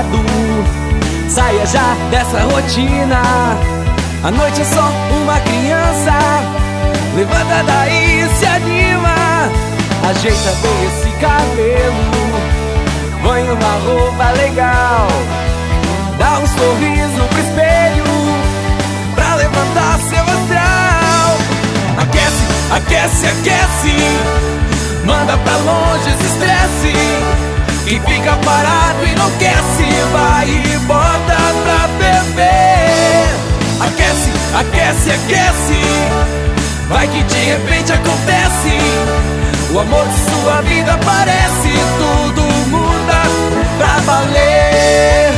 parado. Saia já dessa rotina. A noite é só uma criança. Levanta daí, se anima. Ajeita bem esse cabelo, põe uma roupa legal, dá um sorriso pro espelho pra levantar seu astral. Aquece, aquece, aquece, manda pra longe esse estresse. Quem fica parado enlouquece, vai e bota pra beber. Aquece, aquece, aquece, vai que de repente acontece. O amor de sua vida aparece, tudo muda pra valer.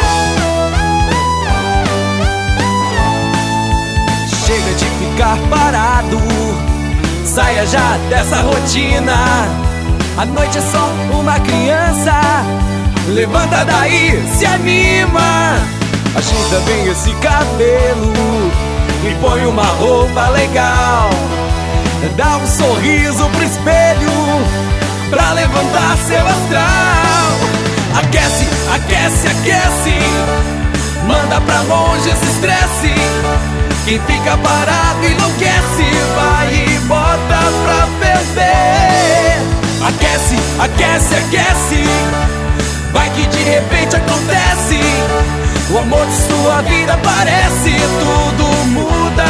Chega de ficar parado, saia já dessa rotina. A noite é só uma criança. Levanta daí, se anima. Ajeita bem esse cabelo e põe uma roupa legal, dá um sorriso pro espelho pra levantar seu astral. Aquece, aquece, aquece, manda pra longe esse estresse. Quem fica parado enlouquece, vai e bota pra ferver. Aquece, aquece, aquece, vai que de repente acontece. O amor de sua vida aparece, tudo muda.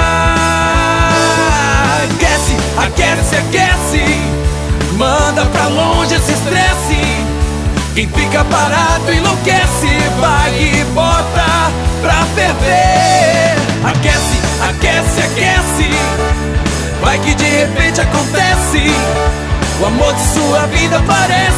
Aquece, aquece, aquece, manda pra longe esse estresse. Quem fica parado enlouquece, vai e bota pra ferver. Aquece, aquece, aquece, vai que de repente acontece. O amor de sua vida aparece.